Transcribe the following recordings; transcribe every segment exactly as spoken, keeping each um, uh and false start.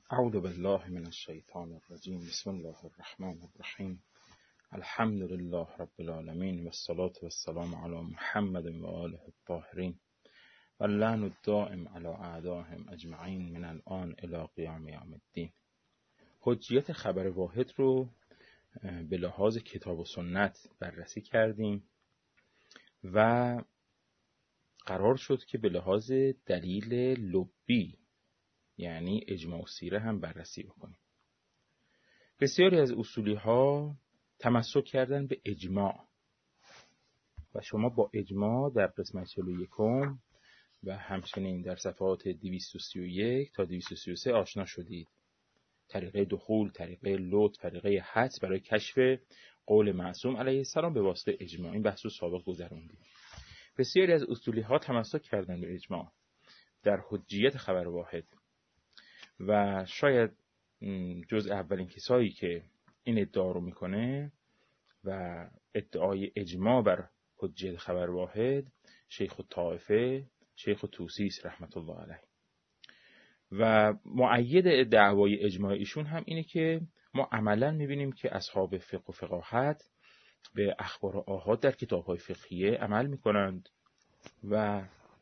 اعوذ بالله من الشیطان الرجیم. بسم الله الرحمن الرحیم. الحمد لله رب العالمین و الصلاة و السلام علی محمد و آله الطاهرین و اللعن الدائم علی اعدائهم اجمعین من الان الی قیام یوم الدین. حجیت خبر واحد رو به لحاظ کتاب و سنت بررسی کردیم و قرار شد که به لحاظ دلیل لبی یعنی اجماع و سیره هم بررسی بکنیم. بسیاری از اصولی ها تمسک کردن به اجماع و شما با اجماع در قسمت چهل و یکم و همچنین در صفحات دویست و سی و یک تا دویست و سی و سه آشنا شدید. طریقه دخول، طریقه لطف، طریقه حدس برای کشف قول معصوم علیه السلام به واسطه اجماع. این بحث رو سابق گذروندیم. بسیاری از اصولی ها تمسک کردن به اجماع در حجیت خبر واحد و شاید جز اولین کسایی که این ادعا رو میکنه و ادعای اجماع بر حجیت خبر واحد شیخ الطائفه شیخ طوسی رحمت الله علیه و مؤید دعوای اجماع ایشون هم اینه که ما عملا میبینیم که اصحاب فقه و فقاهت به اخبار و آحاد در کتاب‌های فقهیه عمل میکنند و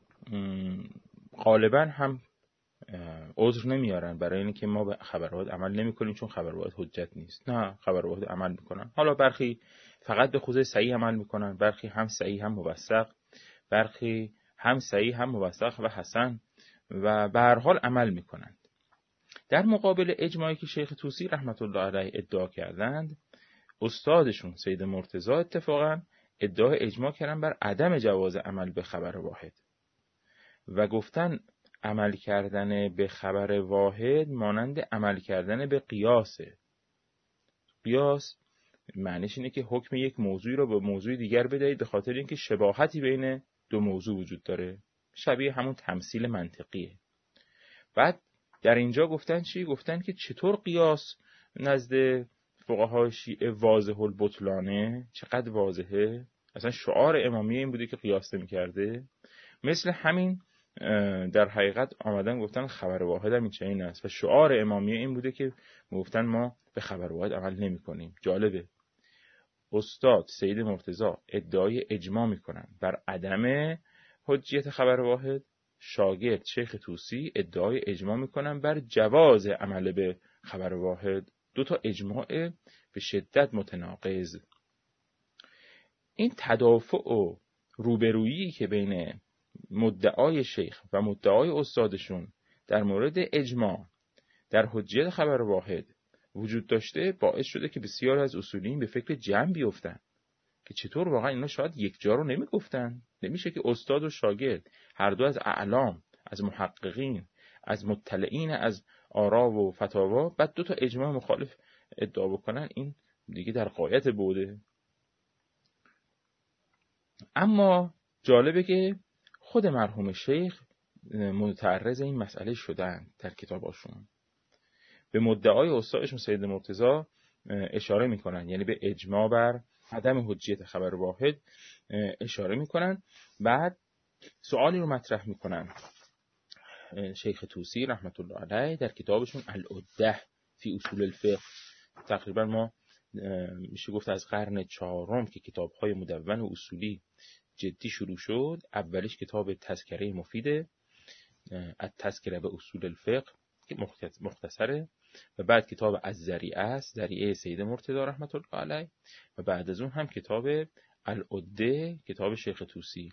غالبا هم عذر نمیارن برای اینکه ما به خبر واحد عمل نمیکنیم چون خبر واحد حجت نیست. نه، خبر واحد عمل میکنن. حالا برخی فقط به خوزه صحیح عمل میکنن، برخی هم صحیح هم موثق، برخی هم صحیح هم موثق و حسن و به هر حال عمل میکنند. در مقابل اجماعی که شیخ طوسی رحمت الله علیه ادعا کردند، استادشون سید مرتضی اتفاقا ادعای اجماع کردن بر عدم جواز عمل به خبر واحد و گفتن عمل کردن به خبر واحد مانند عمل کردن به قیاسه. قیاس معنیش اینه که حکم یک موضوعی رو به موضوع دیگر بدهید به خاطر اینکه شباهتی بین دو موضوع وجود داره، شبیه همون تمثیل منطقیه. بعد در اینجا گفتن چی؟ گفتن که چطور قیاس نزد فقهای شیعه واضح البطلانه، چقدر واضحه، اصلا شعار امامیه این بوده که قیاس نمی‌کرده. مثل همین در حقیقت آمدن گفتن خبر واحد هم این چنین است و شعار امامیه این بوده که گفتن ما به خبر واحد عمل نمی کنیم. جالبه استاد سید مرتضی ادعای اجماع میکنن بر عدم حجیت خبر واحد، شاگرد شیخ طوسی ادعای اجماع میکنن بر جواز عمل به خبر واحد. دو تا اجماع به شدت متناقض. این تدافع و روبرویی که بین مدعای شیخ و مدعای استادشون در مورد اجماع در حجیت خبر واحد وجود داشته باعث شده که بسیار از اصولین به فکر جمع بیفتن که چطور واقعا اینا شاید یک جا رو نمیگفتن. نمیشه که استاد و شاگرد هر دو از اعلام، از محققین، از مطلعین از آرا و فتاوا بعد دو تا اجماع مخالف ادعا بکنن. این دیگه در غایت بوده. اما جالبه که خود مرحوم شیخ متعرض این مسئله شدن. در کتاباشون به مدعای استادشون سید مرتضی اشاره میکنن، یعنی به اجماع بر عدم حجیت خبر واحد اشاره میکنن. بعد سوالی رو مطرح میکنن شیخ طوسی رحمت الله علیه در کتابشون العده فی اصول الفقه. تقریبا ما میشه گفت از قرن چهارم که کتاب‌های مدون و اصولی جدی شروع شد. اولیش کتاب تذکره مفیده التذکره به اصول الفقه که مختصره و بعد کتاب الذریعه است، ذریعه سید مرتضی رحمت الله علیه و بعد از اون هم کتاب العده کتاب شیخ طوسی.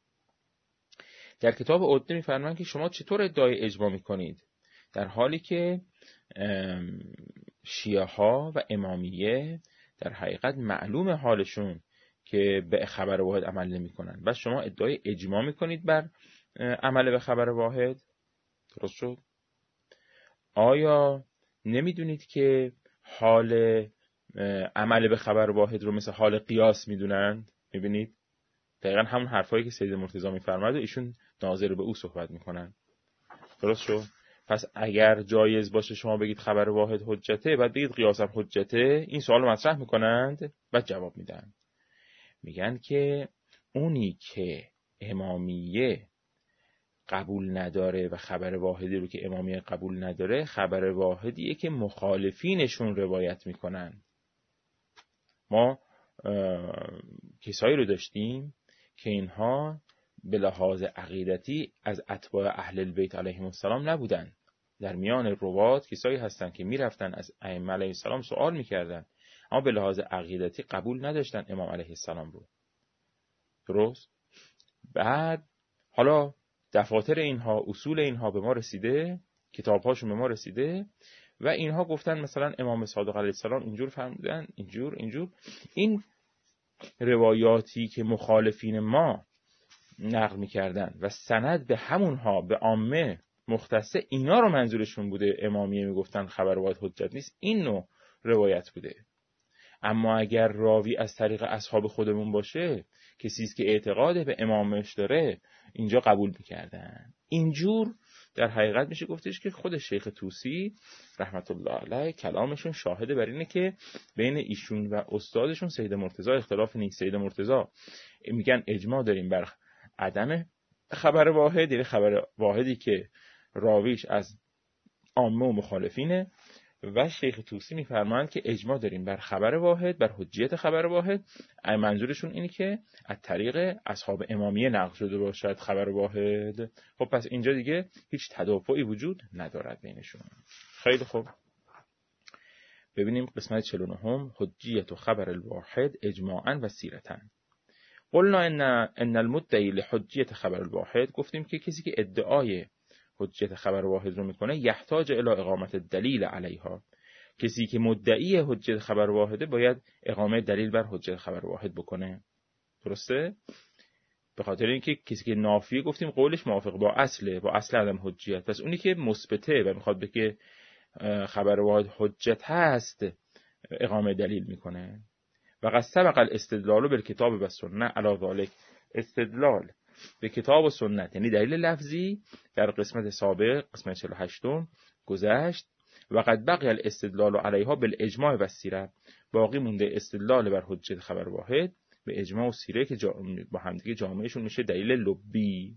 در کتاب عده می‌فرمایند که شما چطور ادعای اجماع می‌کنید در حالی که شیعه ها و امامیه در حقیقت معلوم حالشون که به خبر واحد عمل نمی کنن، بس شما ادعای اجماع میکنید بر عمل به خبر واحد. درست شد؟ آیا نمیدونید که حال عمل به خبر واحد رو مثل حال قیاس میدونند؟ میبینید دقیقا همون حرفایی که سید مرتضی میفرماید و ایشون ناظر به او صحبت میکنن. درست شد؟ پس اگر جایز باشه شما بگید خبر واحد حجته بعد بگید قیاس هم حجته، این سوال رو مطرح میکنند بعد جواب میدن. میگن که اونی که امامیه قبول نداره و خبر واحدی رو که امامیه قبول نداره خبر واحدیه که مخالفینشون روایت میکنن. ما کسایی رو داشتیم که اینها به لحاظ عقیدتی از اتباع اهل البیت علیهم السلام نبودن. در میان روات کسایی هستن که میرفتن از ائمه علیهم السلام سوال میکردن اما به لحاظ عقیدتی قبول نداشتن امام علیه السلام رو. درست؟ بعد حالا دفاتر اینها، اصول اینها به ما رسیده، کتابهاشون به ما رسیده و اینها گفتن مثلا امام صادق علیه السلام اینجور فرمودن، اینجور اینجور. این روایاتی که مخالفین ما نقل می‌کردن و سند به همونها به عامه مختصه، اینا رو منظورشون بوده امامیه میگفتن خبر واحد حجت نیست، این نوع روایت بوده. اما اگر راوی از طریق اصحاب خودمون باشه، کسی است که اعتقاد به امامش داره، اینجا قبول می‌کردن. اینجور در حقیقت میشه گفتش که خود شیخ طوسی رحمت الله علیه کلامشون شاهده بر اینه که بین ایشون و استادشون سید مرتضی اختلاف نیست. سید مرتضی میگن اجماع داریم بر عدم خبر واحد، یعنی خبر واحدی که راویش از عامه و مخالفینه، و شیخ طوسی میفرمایند که اجماع داریم بر خبر واحد، بر حجیت خبر واحد. منظورشون اینه که از طریق اصحاب امامیه نقل شده باشد خبر واحد. خب پس اینجا دیگه هیچ تدافعی وجود ندارد بینشون. خیلی خوب، ببینیم قسمت چهل و نه، حجیت و خبر الواحد اجماعا و سیرتا. قلنا ان ان المدعی لحجیت خبر الواحد، گفتیم که کسی که ادعای حجیت خبر واحد رو میکنه یحتاج الی اقامت دلیل علیها. کسی که مدعی حجیت خبر واحده باید اقامه دلیل بر حجیت خبر واحد بکنه. درسته؟ به خاطر اینکه کسی که نافیه گفتیم قولش موافق با اصله، با اصل عدم حجیت. پس اونی که مثبته و میخواد بگه خبر واحد حجت هست اقامه دلیل میکنه. و قد سبق الاستدلال بالکتاب و سنت علی ذلک. استدلال به کتاب و سنت یعنی دلیل لفظی در قسمت سابق، قسمت چهل و هشت گذشت. و قد بقی الاستدلال علیها بالاجماع و سیره. باقی مونده استدلال بر حجت خبر واحد به اجماع و سیره که با همدیگه جامعشون میشه دلیل لبی.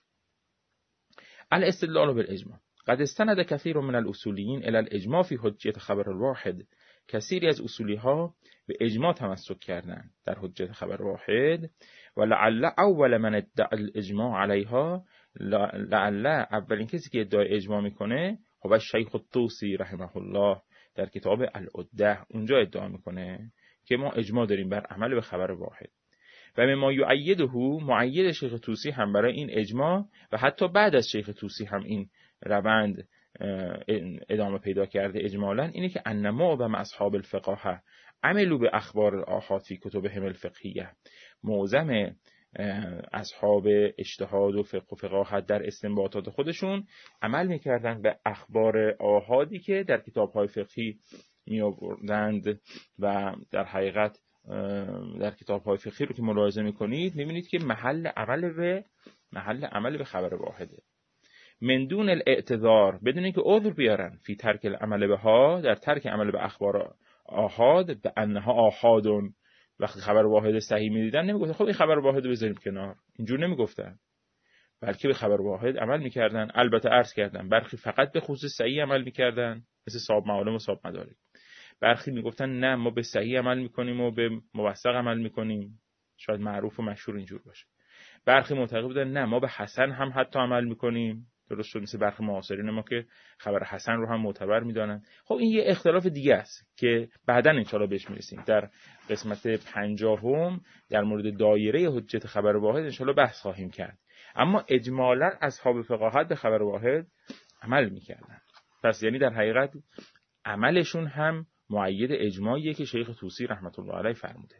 الاستدلال بالاجماع قد استند کثیر من الاصولیین الی الاجماع فی حجیت خبر الواحد. کثیری از اصولی ها به اجماع تمسک کردند در حجت خبر واحد. و لعل اول من ادعا الاجماع علیها، لعل اولین کسی که ادعای اجماع میکنه هو شیخ الطوسی رحمه الله در کتاب العده. اونجا ادعا میکنه که ما اجماع داریم بر عمل به خبر واحد. و مما یؤیده، مؤید شیخ طوسی هم برای این اجماع و حتی بعد از شیخ طوسی هم این روند ادامه پیدا کرده اجمالا، اینه که ان معظم اصحاب الفقهه عملوا به اخبار الآحاد فی کتبهم الفقهیه. معظم اصحاب اجتهاد و فقه و فقاهت در استنباطات خودشون عمل میکردن به اخبار آحادی که در کتاب‌های فقهی می آوردند. و در حقیقت در کتاب‌های فقهی رو که ملاحظه میکنید میبینید که محل عمل به محل عمل به خبر واحده. من دون الاعتذار، بدون اینکه عذر بیارن، فی ترک العمل بها، در ترک عمل به اخبار آحاد، به انها آحادون. وقتی خبر واحد صحیح میدیدن نمیگفتن خب این خبر واحد رو بذاریم کنار، اینجور نمیگفتن، بلکه به خبر واحد عمل میکردن. البته عرض کردن برخی فقط به خصوص صحیح عمل میکردن، مثل صاحب معالم و صاحب مدارک. برخی میگفتن نه ما به صحیح عمل میکنیم و به موثق عمل میکنیم، شاید معروف و مشهور اینجور باشه. برخی معتقد بودن نه ما به حسن هم حتی عمل میکنیم. درست شد، مثل برخی معاصرین ما که خبر حسن رو هم معتبر میدانن. خب این یه اختلاف دیگه است که بعداً ان شاءالله بهش میرسیم. در قسمت پنجاهم در مورد دایره حجت خبر واحد ان شاءالله بحث خواهیم کرد. اما اجمالاً اصحاب فقاهت به خبر واحد عمل میکردن. پس یعنی در حقیقت عملشون هم مؤید اجماعیه که شیخ طوسی رحمت الله علیه فرموده.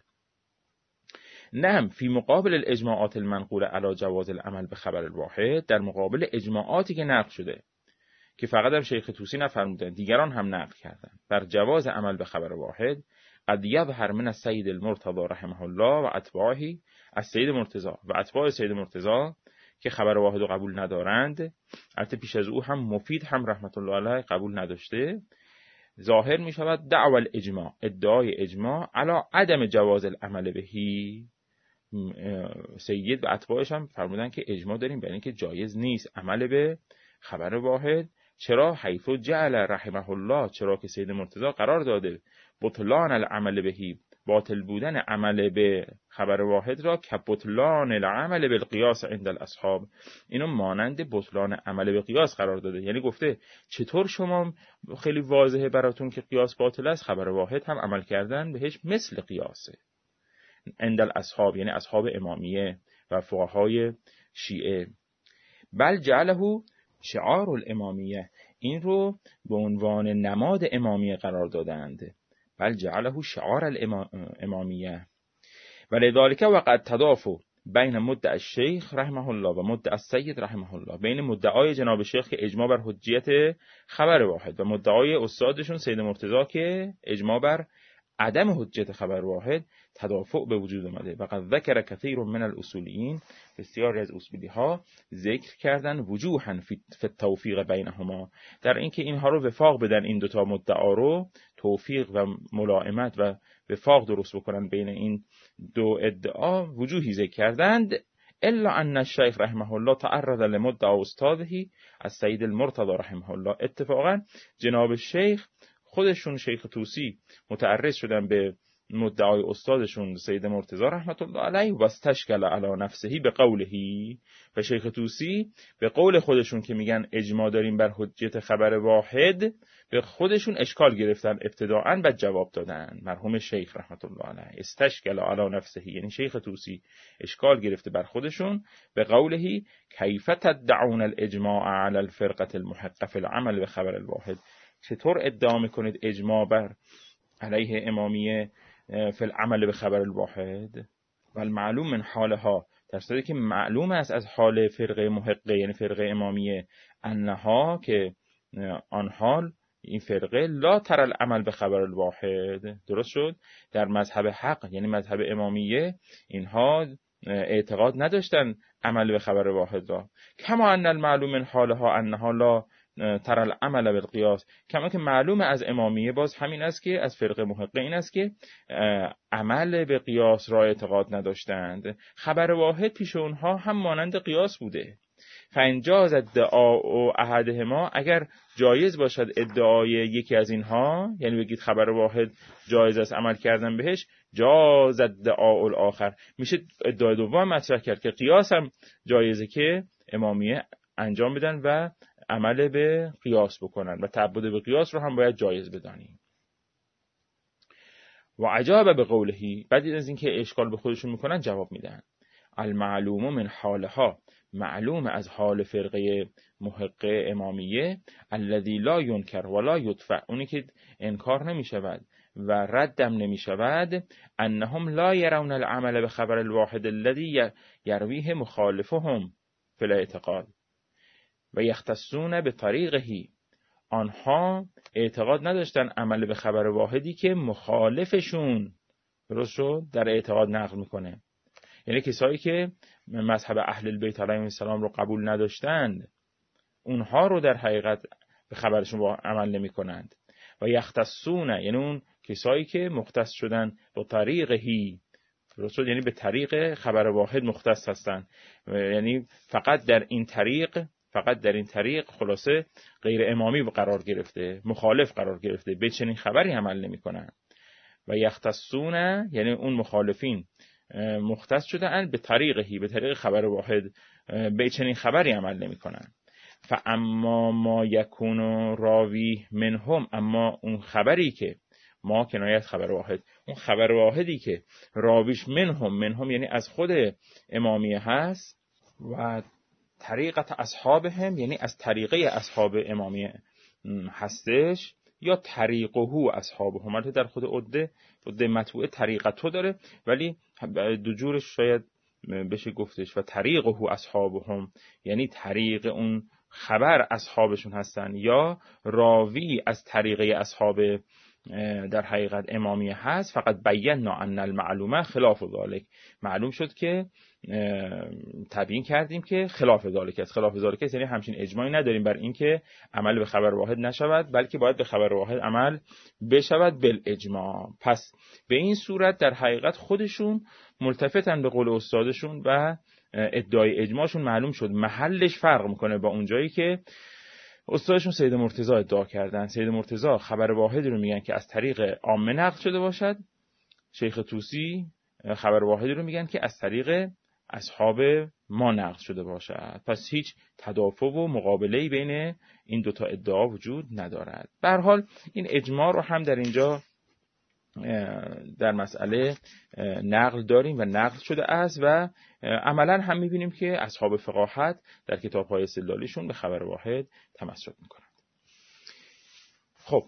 نعم فی مقابل الاجماعات المنقوله علی جواز العمل به خبر الواحد، در مقابل اجماعاتی که نقل شده که فقط هم شیخ طوسی نفرمودن، دیگران هم نقل کردن بر جواز عمل به خبر واحد، قد یظهر من السید المرتضی رحمه الله و اتباعه، از سید مرتضی و اتباع سید مرتضی که خبر واحد رو قبول ندارند، البته پیش از او هم مفید هم رحمت الله علیه قبول نداشته، ظاهر می شود دعوی الاجماع، ادعای اجماع علی عدم جواز العمل بهی، سید و اتباعش هم فرمودن که اجماع داریم برای اینکه جایز نیست عمل به خبر واحد. چرا؟ حیث جعل رحمه الله، چرا که سید مرتضی قرار داده بطلان العمل بهی، باطل بودن عمل به خبر واحد را که بطلان العمل بالقیاس عند الاصحاب، اینو مانند بطلان عمل به قیاس قرار داده. یعنی گفته چطور شما خیلی واضحه براتون که قیاس باطل است، خبر واحد هم عمل کردن بهش مثل قیاسه عند الاصحاب، یعنی اصحاب امامیه و فقهای شیعه. بل جعله شعار الامامیه، این رو به عنوان نماد امامیه قرار دادند. بل جعله شعار الامامیه ولذلك وقد تضافوا بین مدعی الشیخ رحمه الله و مدعی السید رحمه الله، بین مدعای جناب شیخ که اجماع بر حجیت خبر واحد و مدعای استادشون سید مرتضی که اجماع بر عدم حجیت خبر واحد تدافع به وجود اومده. و قد ذکر کثیر من الاصولیین، بسیاری از اصولی ها ذکر کردن وجوها فی التوفیق بینهما، در اینکه اینها رو وفاق بدن، این دوتا مدعا رو توفیق و ملائمت و وفاق درست بکنن بین این دو ادعا، وجوهی ذکر کردند. الا ان الشیخ رحمه الله تعرض لمدعا استاده السید المرتضی رحمه الله، اتفاقا جناب شیخ خودشون شیخ طوسی متعرض شدن به مدعای استادشون سید مرتضی رحمت الله علیه و استشکل علی نفسه به قولهی، و شیخ طوسی به قول خودشون که میگن اجماع داریم بر حجیت خبر واحد، به خودشون اشکال گرفتن ابتداءً و جواب دادن. مرحوم شیخ رحمت الله علیه استشکل علی نفسه، یعنی شیخ طوسی اشکال گرفته بر خودشون به قولهی کیف تدعون الاجماع علی الفرقه المحقه فی العمل بخبر الواحد، چطور ادعا میکنید اجماع بر علیه امامیه فی العمل به خبر الواحد و المعلوم من حالها، در صورتی که معلوم است از حال فرقه محقه یعنی فرقه امامیه انها که آن حال این فرقه لا تر العمل به خبر الواحد، درست شد، در مذهب حق یعنی مذهب امامیه اینها اعتقاد نداشتن عمل به خبر واحد را. کما ان المعلوم من حالها انها لا تر العمل بالقیاس، کما که معلوم از امامیه باز همین است که از فرقه محقه این است که عمل به قیاس را اعتقاد نداشتند. خبر واحد پیش اونها هم مانند قیاس بوده. فانجاز ادعاء احدهما، اگر جایز باشد ادعای یکی از اینها، یعنی بگید خبر واحد جایز است عمل کردن بهش، جاز ادعاء الاخر، میشه ادعای دوم مطرح کرد که قیاس هم جایزه که امامیه انجام بدن و عمل به قیاس بکنن و تعبد به قیاس رو هم باید جایز بدانیم. و عجاب به قولهی، بعد از اینکه اشکال به خودشون میکنن جواب میدن. المعلوم من حالها، معلوم از حال فرقه محقه امامیه، الذی لا ینکر ولا یدفع، اونی که انکار نمیشود و ردم نمیشود، انهم لا يرون العمل بخبر الواحد الذی یرویه مخالفهم فی الاعتقاد و یختصون به طریقهی، آنها اعتقاد نداشتن عمل به خبر واحدی که مخالفشون درست شد در اعتقاد نقل میکنه، یعنی کسایی که مذهب اهل البیت علیهم السلام رو قبول نداشتند اونها رو در حقیقت به خبرشون عمل نمی کنند. و یختصون یعنی اون کسایی که مختص شدن با طریقهی، درست شد، یعنی به طریق خبر واحد مختص هستند، یعنی فقط در این طریق فقط در این طریق خلاصه غیر امامی قرار گرفته، مخالف قرار گرفته، به چنین خبری عمل نمی کنند. و یختصون یعنی اون مخالفین مختص شدن به طریقهی، به طریق خبر واحد، به چنین خبری عمل نمی کنند. فاما ما یکون راوی منهم، اما اون خبری که ما کنایت خبر واحد، اون خبر واحدی که راویش منهم، منهم یعنی از خود امامیه هست، و طریقت اصحابهم یعنی از طریقه اصحاب امامیه هستش، یا طریقه اصحابهم، البته در خود عده عده مطبوعه طریقتو داره ولی دو جورش شاید بشه گفتش، و طریقه اصحابهم یعنی طریق اون خبر اصحابشون هستن، یا راوی از طریقه اصحاب در حقیقت امامیه هست. فقط بینا ان المعلومه خلاف ذلك، معلوم شد که تبیین کردیم که خلاف ذالک است. خلاف ذالک است یعنی همچین اجماعی نداریم بر این که عمل به خبر واحد نشود، بلکه باید به خبر واحد عمل بشود بالاجماع. پس به این صورت در حقیقت خودشون ملتفتن به قول استادشون و ادعای اجماعشون معلوم شد محلش فرق میکنه با اون جایی که استادشون سید مرتضی ادعا کردن. سید مرتضی خبر واحد رو میگن که از طریق عامه نقل شده باشد، شیخ طوسی خبر واحدی رو میگن که از طریق اصحاب ما نقل شده باشد. پس هیچ تدافع و مقابله‌ای بین این دوتا ادعا وجود ندارد. به هر حال این اجماع رو هم در اینجا در مسئله نقل داریم و نقل شده است و عملا هم میبینیم که اصحاب فقاهت در کتاب‌های استدلالیشون به خبر واحد تمسک میکنند. خب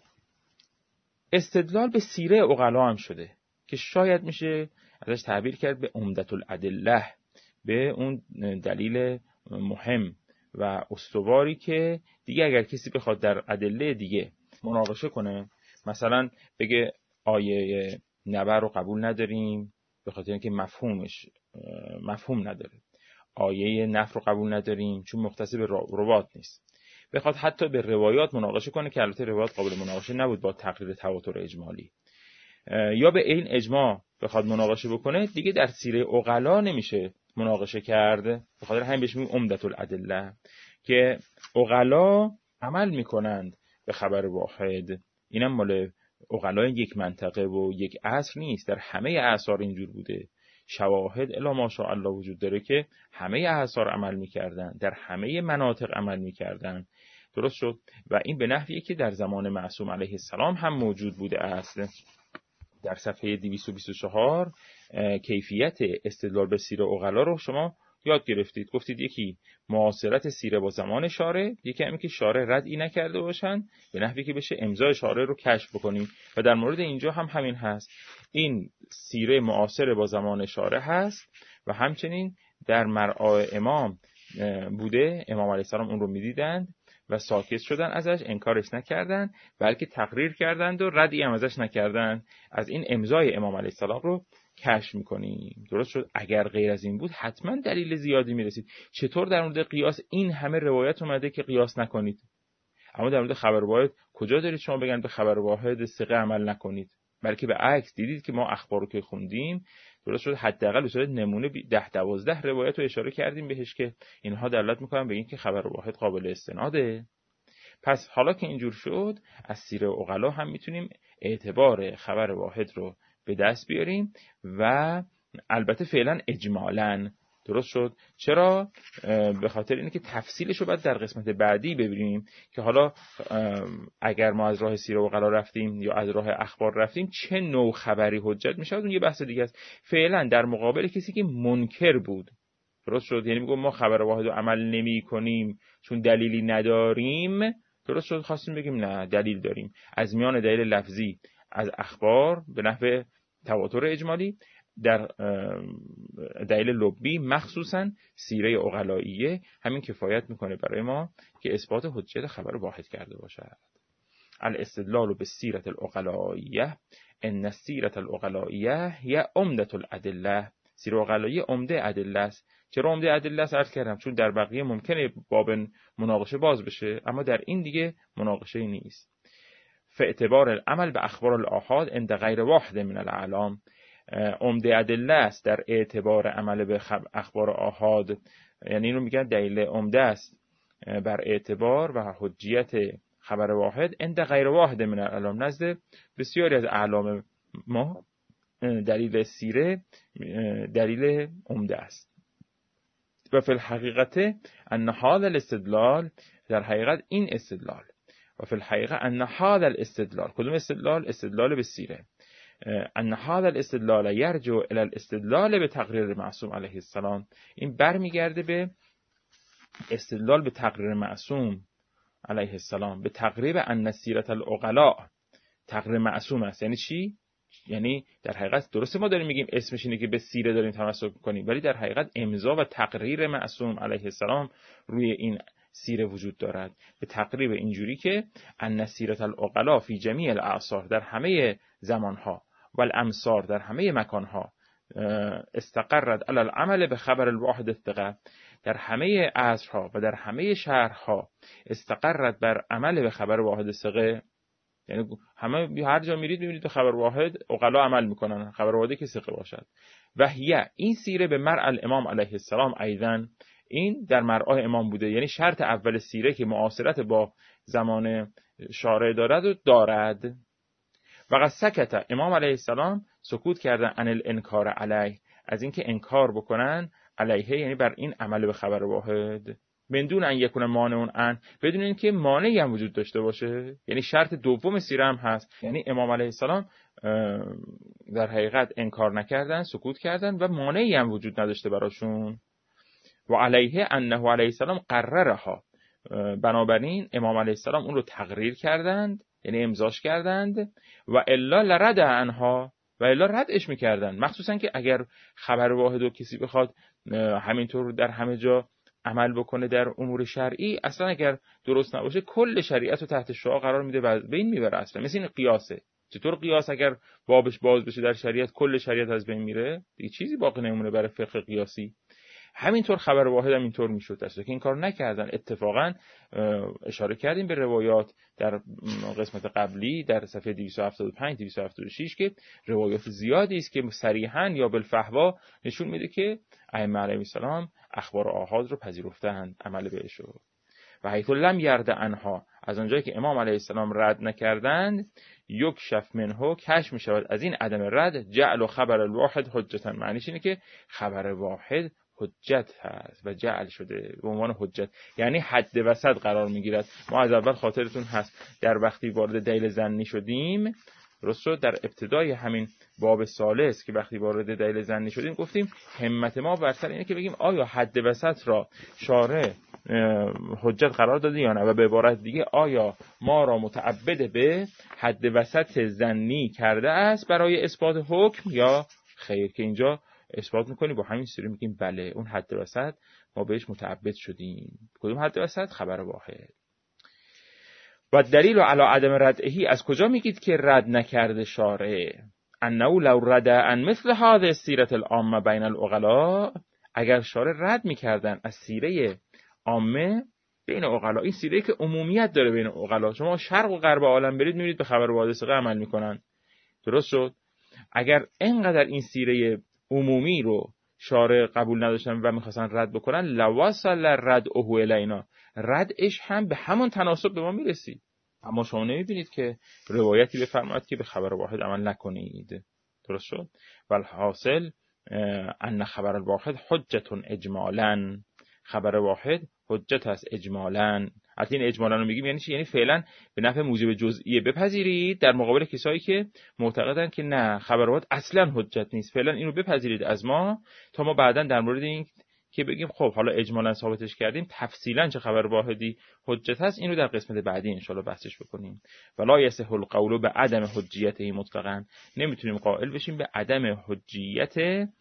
استدلال به سیره عقلا هم شده که شاید میشه ازش تعبیر کرد به عمدة الادله، به اون دلیل مهم و استواری که دیگه اگر کسی بخواد در ادله دیگه مناقشه کنه، مثلا بگه آیه نبع رو قبول نداریم به خاطر اینکه مفهومش مفهوم نداره، آیه نفی رو قبول نداریم چون مختص به روات نیست، بخواد حتی به روایات مناقشه کنه که البته روایات قابل مناقشه نبود با تقریر تواتر اجمالی، یا به این اجماع بخواد مناقشه بکنه، دیگه در سیره عقلا نمیشه مناقشه کرد. به خاطر همین بهش میگیم عمدة الادله که عقلا عمل میکنند به خبر واحد. اینم مال عقلای یک منطقه و یک عصر نیست، در همه اعصار اینجور بوده. شواهد الا ماشاءالله وجود داره که همه اعصار عمل میکردن، در همه مناطق عمل میکردن. درست شد؟ و این به نحویه که در زمان معصوم علیه السلام هم موجود بوده است. در صفحه دویست و بیست و چهار کیفیت استدلال به سیره عقلا رو شما یاد گرفتید. گفتید یکی معاصرت سیره با زمان شارع، یکی همین که شارع ردی نکرده باشن به نحوی که بشه امضای شارع رو کشف بکنیم و در مورد اینجا هم همین هست. این سیره معاصر با زمان شارع هست و همچنین در مرعای امام بوده، امام علیه السلام اون رو میدیدند و ساکت شدن ازش، انکارش نکردن بلکه تقریر کردند و ردی هم ازش نکردن. از این امضای امام علیه السلام رو کشف میکنیم. درست شد؟ اگر غیر از این بود حتما دلیل زیادی میرسید. چطور در مورد قیاس این همه روایت اومده که قیاس نکنید، اما در مورد خبر واحد کجا دارید شما بگن به خبر واحد ثقه عمل نکنید؟ بلکه به عکس دیدید که ما اخبار رو که خوندیم، درست شد، حداقل به صورت نمونه ده دوازده روایت رو اشاره کردیم بهش که اینها دلالت میکنن به این که خبر واحد قابل استناده. پس حالا که اینجور شد، از سیره عقلا هم میتونیم اعتبار خبر واحد رو به دست بیاریم و البته فعلا اجمالاً. درست شد؟ چرا؟ به خاطر اینه که تفصیلش رو باید در قسمت بعدی ببینیم که حالا اگر ما از راه سیره عقلا رفتیم یا از راه اخبار رفتیم چه نوع خبری حجت میشه، اون یه بحث دیگه است. فعلا در مقابل کسی که منکر بود، درست شد، یعنی میگم ما خبر واحد رو عمل نمی کنیم چون دلیلی نداریم، درست شد، خواستیم بگیم نه دلیل داریم. از میان دلیل لفظی از اخبار به نحو تواتر اجمالی، در دلیل لبی مخصوصا سیره عقلائیه همین کفایت میکنه برای ما که اثبات حجیت خبر واحد کرده باشد. الاستدلال بالسیره العقلائیه ان السیره العقلائیه هی عمدة الادله. سیره عقلائیه عمده ادله است. چرا عمده ادله است؟ عرض کردم چون در بقیه ممکنه باب مناقشه باز بشه، اما در این دیگه مناقشه نیست. فاعتبار العمل به اخبار الاحاد عند غیر واحد من الاعلام، عمده ادله است در اعتبار عمل به اخبار آحاد، یعنی اینو میگن دلیل عمده است بر اعتبار و حجیت خبر واحد عند غیر واحد من الاعلام، نزد بسیاری از اعلام ما دلیل سیره دلیل عمده است. و فی الحقیقت ان هذا الاستدلال، در حقیقت این استدلال، و فی الحقیقت ان هذا الاستدلال، کدوم استدلال؟ استدلال به سیره، ان هذا الاستدلال یرجع الی الاستدلال به تقریر معصوم علیه السلام، این برمیگرده به استدلال به تقریر معصوم علیه السلام، به تقریر ان سیرة العقلاء تقریر معصوم است. یعنی چی؟ یعنی در حقیقت درسته ما داریم میگیم اسمش اینه که به سیره داریم تمسک کنیم، ولی در حقیقت امضا و تقریر معصوم علیه السلام روی این سیره وجود دارد، به تقریر اینجوری که ان سیرة العقلاء فی جمیع الاعصار، در همه زمانها، و الامصار، در همه مکانها، استقرت علی العمل به خبر الواحد الثقه، در همه عصرها و در همه شهرها استقرت بر عمل به خبر واحد ثقه، یعنی همه هر جا میرید میبینید به خبر واحد عقلا عمل میکنن، خبر واحدی که ثقه باشد. و هیه، این سیره به مرء الامام علیه السلام ایضا، این در مرآ امام بوده، یعنی شرط اول سیره که معاصرت با زمان شارع دارد و دارد. و قد سکت، امام علیه السلام سکوت کردن عن الانکار علیه، از اینکه انکار بکنن علیه، یعنی بر این عمل به خبر واحد، بدون ان یکون مانع ان، بدون اینکه مانعی هم وجود داشته باشه. یعنی شرط دوم سیره هم هست، یعنی امام علیه السلام در حقیقت انکار نکردن، سکوت کردن و مانعی هم وجود نداشته براشون. و علیه انه علیه السلام قررها، بنابراین امام علیه السلام اون رو تقریر کردند، یعنی امضاش کردند. و الا لرد عنها، و الا ردش میکردن، مخصوصا که اگر خبر واحد و کسی بخواد همینطور در همه جا عمل بکنه در امور شرعی، اصلا اگر درست نباشه کل شریعت رو تحت شعاع قرار میده و بین میبره. اصلا مثل این قیاسه، چطور قیاس اگر بابش باز بشه در شریعت کل شریعت از بین میره، دیگه چیزی باقی نمونه برای فقه قیاسی. همینطور خبر واحد هم اینطور میشد، اصلا که این کار نکردن. اتفاقا اشاره کردیم به روایات در قسمت قبلی در صفحه دویست و هفتاد و پنج دویست و هفتاد و شش که روایات زیادی است که صریحا یا بالفحوا نشون میده که ائمه علیهم السلام اخبار آحاد رو پذیرفتند، عمل بهش رو. و حیث لم یرد عنها، از اونجایی که امام علیه السلام رد نکردند، یک شف منه، کشف میشود از این عدم رد، جعل و خبر الواحد حجتا، معنیش اینه که خبر واحد حجت هست و جعل شده به عنوان حجت، یعنی حد وسط قرار میگیرد. ما از اول خاطرتون هست در وقتی وارد دلیل ظنی شدیم، درست شد، در ابتدای همین باب ثالث که وقتی وارد دلیل ظنی شدیم گفتیم همت ما بر سر اینه که بگیم آیا حد وسط را شارع حجت قرار داده یا نه، و به عبارت دیگه آیا ما را متعبد به حد وسط ظنی کرده است برای اثبات حکم یا خیر، که اینجا اثبات میکنیم با همین سری میگیم بله اون حد وسط ما بهش متعبد شدیم. کدوم حد وسط؟ خبر واحد. و دلیل علی عدم ردعهی، از کجا میگید که رد نکرده شارع؟ انه لو رد ان مثل هذه السیره العامه بین العقلاء، اگر شارع رد میکردن از سیره عامه بین عقلاء، این سیره که عمومیت داره بین عقلاء، شما شرق و غرب عالم برید میبینید به خبر واحد ثقه عمل میکنن، درست شد. اگر اینقدر این سیره عمومی رو شارع قبول نداشتن و میخواستن رد بکنن، لوصل ردعه الینا، ردش هم به همون تناسب به ما میرسید. اما شما نمیبینید که روایتی بفرماید که به خبر واحد عمل نکنید، درست شد. والحاصل ان خبر الواحد حجت اجمالا، خبر واحد حجت است اجمالا. البته این اجمالا رو میگیم یعنی چی؟ یعنی فعلا به نفع موجب جزئیه بپذیرید در مقابل کسایی که معتقدن که نه خبر واحد اصلا حجت نیست، فعلا اینو بپذیرید از ما تا ما بعداً در مورد این که بگیم خب حالا اجمالا ثابتش کردیم تفصیلا چه خبر واحدی حجت هست، اینو در قسمت بعدی ان شاء الله بحثش بکنیم. ولا یصح القول به عدم حجیته مطلقاً، نمیتونیم قائل بشیم به عدم حجیت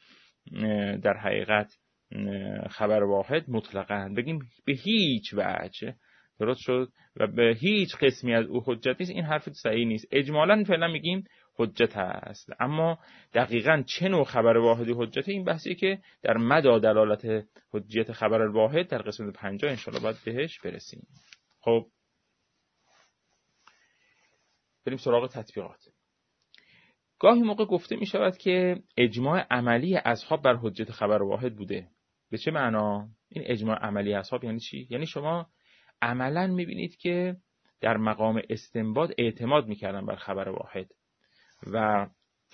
در حقیقت خبر واحد مطلقاً، بگیم به هیچ وجه، درست شد، و به هیچ قسمی از او حجت نیست، این حرف صحیح نیست. اجمالاً فعلا میگیم حجت هست، اما دقیقاً چه نوع خبر واحدی حجت، این بحثی که در مدى دلالت حجیت خبر الواحد در قسمت پنجاه ان شاء الله باید بهش برسیم. خب بریم سراغ تطبیقات. گاهی موقع گفته می شود که اجماع عملی اصحاب بر حجت خبر واحد بوده. به چه معنا؟ این اجماع عملی اصحاب یعنی چی؟ یعنی شما عملاً می بینید که در مقام استنباط اعتماد می کردن بر خبر واحد و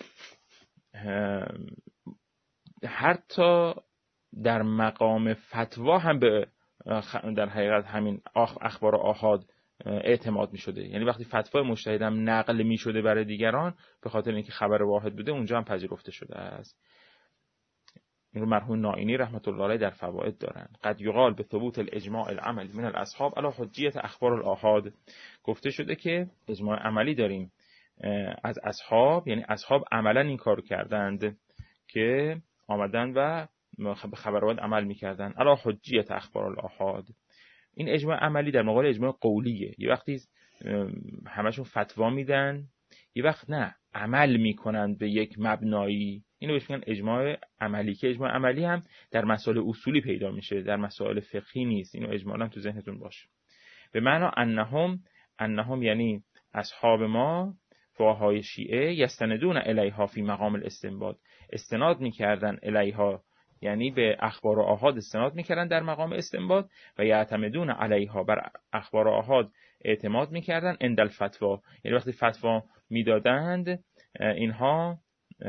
حتی در مقام فتوا هم به در حقیقت همین اخبار آحاد اعتماد می شده. یعنی وقتی فتوا مجتهد هم نقل می شده برای دیگران به خاطر اینکه خبر واحد بوده، اونجا هم پذیرفته شده است. این رو مرحوم نائینی رحمت الله علیه در فوائد دارن. قد یقال به ثبوت الاجماع العملی من الاصحاب علی حجیت اخبار الاحاد، گفته شده که اجماع عملی داریم از اصحاب، یعنی اصحاب عملا این کارو کردند که آمدن و به خبر واحد عمل میکردن علی حجیت اخبار الاحاد. این اجماع عملی در مقابل اجماع قولیه. یه وقتی همشون فتوا میدن، یه وقت نه عمل میکنند به یک مبنایی، اینو بهش میگن اجماع عملی، که اجماع عملی هم در مسائل اصولی پیدا میشه، در مسائل فقهی نیست. اینو اجمالا تو ذهنتون باشه. به معنا انهم انهم یعنی اصحاب ما، فقهای شیعه، یستندون الیها فی مقام الاستنباط، استناد میکردن الیها یعنی به اخبار و آحاد استناد میکردن در مقام استنباط، و یعتمدون علیها بر اخبار و آحاد اعتماد میکردن عند الفتوا، یعنی وقتی فتوا میدادند اینها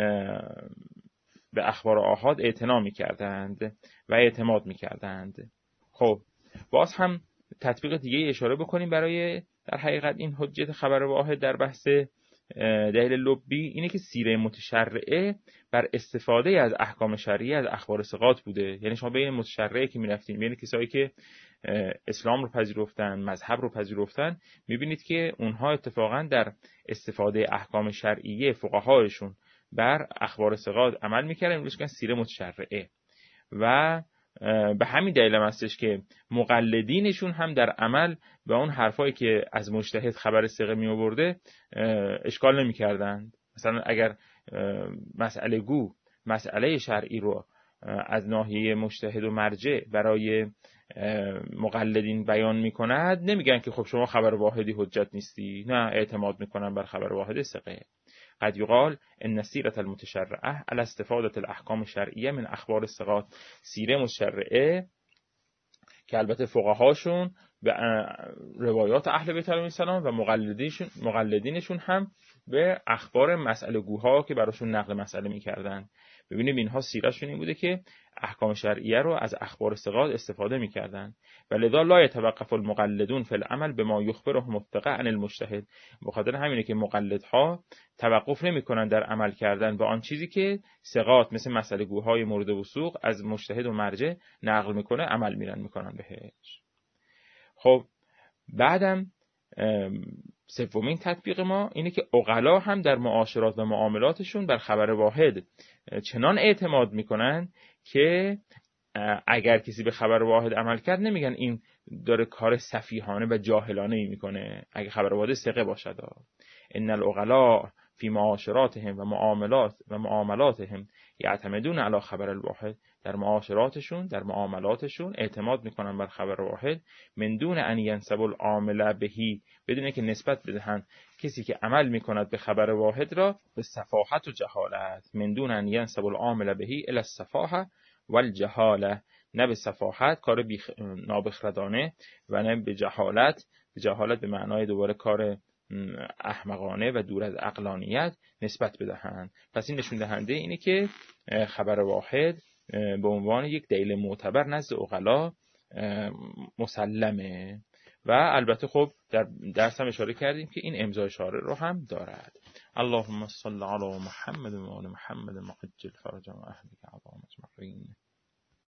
به اخبار و آحاد اعتنا میکردند و اعتماد میکردند. خب باز هم تطبیق دیگه اشاره بکنیم برای در حقیقت این حجت خبر واحد در بحث دلیل لبی، اینه که سیره متشرعه بر استفاده از احکام شرعی از اخبار ثقات بوده. یعنی شما بین متشرعه که میرفتین، بین کسایی که اسلام رو پذیرفتن، مذهب رو پذیرفتن، میبینید که اونها اتفاقا در استفاده احکام شرعیه فقهایشون بر اخبار ثقات عمل میکردن، میگن که سیره متشرعه. و به همین دلیل هم هستش که مقلدینشون هم در عمل به اون حرفایی که از مجتهد خبر ثقه می آورده اشکال نمی کردند. مثلا اگر مسئله گو مسئله شرعی رو از ناحیه مجتهد و مرجع برای مقلدین بیان می کند، نمیگن که خب شما خبر واحدی حجت نیستی، نه، اعتماد میکنن بر خبر واحد ثقه. قد یقال ان سیره المتشرعه علی استفاده الاحکام الشرعیه من اخبار الثقات، سیره متشرعه که البته فقهاشون به روایات اهل بیت علیهم السلام و مقلدینشون مقلدینشون هم به اخبار مسئله گوها که براشون نقل مسئله میکردن. ببینیم اینها سیرهشون این بوده که احکام شرعیه رو از اخبار ثقات استفاده میکردن. و لذا لا یتوقف المقلدون فی العمل بما یخبرهم الثقه عن المجتهد، بخاطر همینه که مقلدها توقف نمیکنن در عمل کردن به آن چیزی که ثقات مثل مسئله گوهای مورد وثوق از مجتهد و مرجع نقل میکنه عمل میرن میکنن بهش. خب بعدم سومین تطبیق ما اینه که عقلا هم در معاشرات و معاملاتشون بر خبر واحد چنان اعتماد میکنن که اگر کسی به خبر واحد عمل کرد نمیگن این داره کار سفیهانه و جاهلانه ای میکنه اگه خبر واحد ثقه باشد. ان العقلا فی معاشراتهم و معاملات و معاملاتهم یعتمدون علی خبر الواحد، در معاشراتشون در معاملاتشون اعتماد میکنن بر خبر واحد، من دون ان ینسب العامل بهی، بدون که نسبت بدهند کسی که عمل میکند به خبر واحد را به سفاهت و جهالت، من دون ان ینسب العامل بهی الی السفاهه والجهاله، نه به سفاهت کار بیخ... نابخردانه و نه به جهالت، به جهالت به معنای دوباره کار احمقانه و دور از عقلانیت نسبت بدهند. پس این نشون دهنده اینه که خبر واحد به عنوان یک دلیل معتبر نزد عقلا مسلمه. و البته خب در درس هم اشاره کردیم که این امضای شارع رو هم دارد. اللهم صل علی محمد و آل محمد محجل فرج و اهلک عظام اجمعین.